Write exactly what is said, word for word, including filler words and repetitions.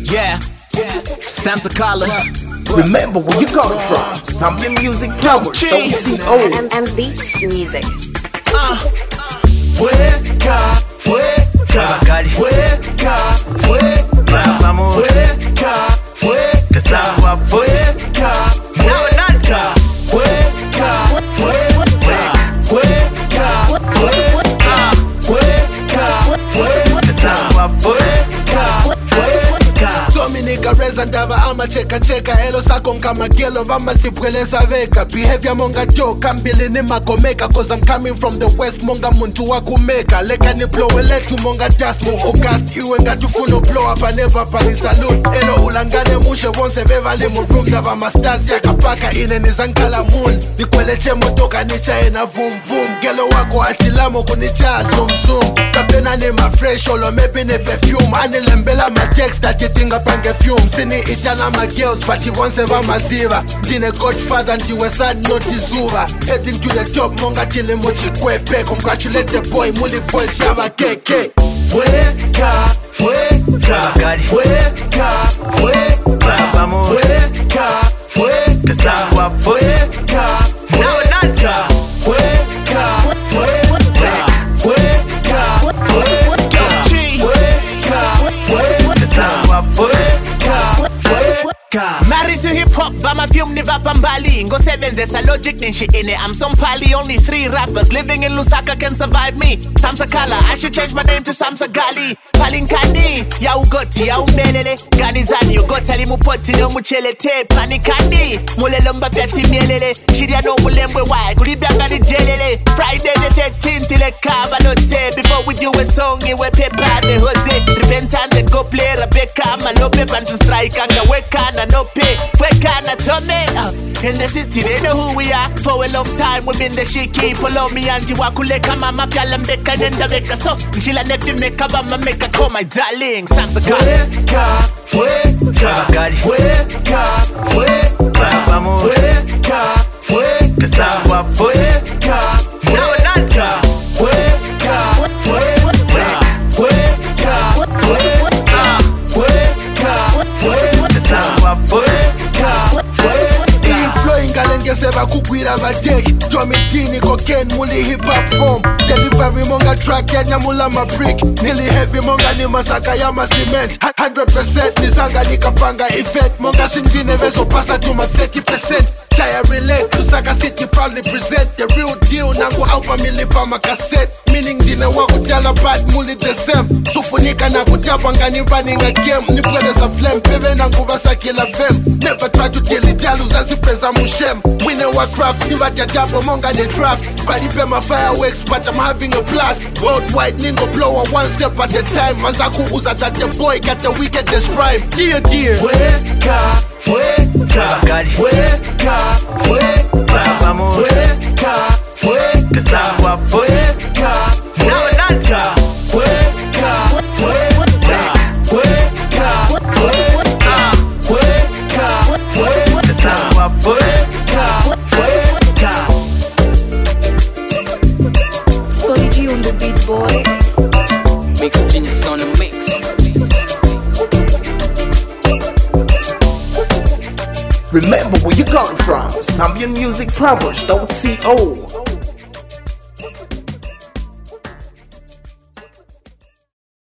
Yeah, Sam Sakala. Remember where you coming from. Zambian music powers, don't see old. And, and beats music. Uh, Fueka, fueka, fueka, fueka, vamos. fueka, fueka, Sawa, fueka, fueka, fueka, fueka, fueka, fueka, fueka, Sawa, fueka, fueka. Dominica Reza ndava ama cheka cheka elo sako nkamagelo vama sipweleza veka behavior monga joka mbili ni makomeka cause I'm coming from the west monga muntu wakumeka leka ni blow letu monga dust mo August iwe ngatufuna blow up and never pali salute elo ulangane mushe vonse bevali mu room ndava masters yakapaka ine nizankala moon nikweleche motoka nichae na vum vum gelo wako atilamo kunicha zoom zoom kapena ni ma fresh olo maybe ni perfume anilembela ma text atitinga pange fume sini itana ma girls but you won't ever maziva dine godfather ndiwe sad noti zuva heading to the top monga tili mochi kwepe congratulate the boy muli voice yaba keke fueka fueka fueka fueka vamos. fueka fueka Sawa, fueka fueka fueka fueka fueka Married to hip hop, Bama film niva pambali. Ngo sebenzesa logic nishi ine. I'm some pali, only three rappers living in Lusaka can survive me. Sam Sakala, I should change my name to Sam Sagali. Palinkani, ya ugoti, ya umelele. Ganizani, ugota li mupoti no muchelete. Panikani, mulelomba vyati mielele. Shiria no mulembwe wai, kulibianga ni jelele. Friday the thirteenth, ile kaba lote. Before we do a song, iwe pepa de hote. Repent and go play Rebecca, malope, and to strike anga weka na no pay. Weka na tome. Uh, in the city, they know who we are. For a long time, we've been the shiki. Follow me and you wakuleka mama pyala mbeka nenda beka. So, nchila nefi meka bama meka call my darling. Sam Sakala. Fueka, fueka, fueka, vamos. fueka, fueka, Sawa, fueka, fueka, fueka, fueka, fueka, fueka, fueka, Sawa, fueka, fueka. Inflow ingalengezeva kugwira vadeki Tomitini cocaine muli hip hop form Delivery monga track ya nyamula ma brick Nili heavy monga ni masaka ya ma cement one hundred percent nizanga nikapanga event Monga sindine vezo pasa to my thirty percent Shaya relate, Lusaka City proudly present The real deal, nangu alpha milipa ma cassette Meaning dine waku tala bad muli the same Sufunika na kutapa ngani running a game Ni brothers a flame, peve nangu vasa kila fem Never try to tell it, jalu zazi preza mushem Winner wa craft, ni vaja dabo monga ni draft Body pay my fireworks, but I'm having a blast Worldwide, ningo blower one step at a time Mazaku uza that the boy got the wickedest rhyme Dear, dear Fueka, fueka, fueka, fueka, vamos. fueka, fueka, Sawa, fueka, fueka, fueka, fueka, fueka, fueka, fueka, fueka, Sawa, fueka, fueka. It's Body G on the beat, boy. Mix genius on the mix. Remember where you coming from. Zambian music powers, don't see old.